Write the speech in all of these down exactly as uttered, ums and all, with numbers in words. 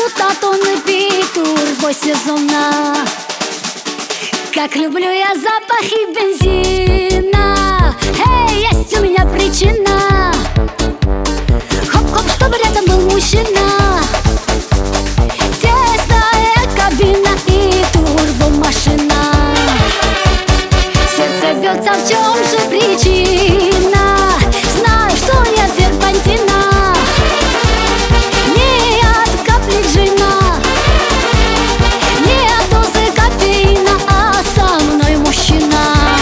на тонны бит турбосезона. Как люблю я запахи бензина. Эй, есть у меня причина. Хоп-хоп, чтобы рядом был мужчина. Тесная кабина и турбомашина. Сердце бьется, в чем же причина? Знаю, что нет серпантина. Не от капли джина, не от дозы кофеина, а со мной мужчина.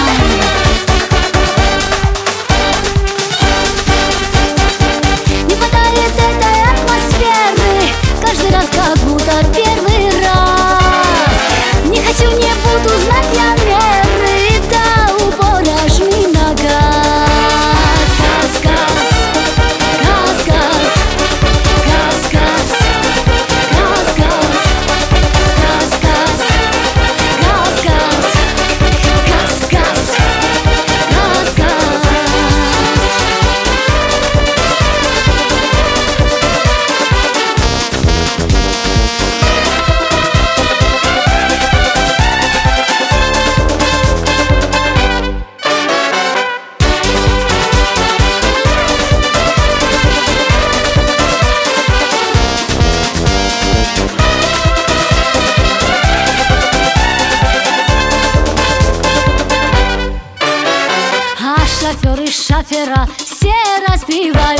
Не хватает этой атмосферы, каждый раз как будто первый раз. Не хочу, не буду знать я меры, до упора жми на газ. Газ, газ, газ, газ, газ, газ, газ, газ, газ, газ, газ, газ, газ, газ, газ, газ. А шоферы шофера все распевают.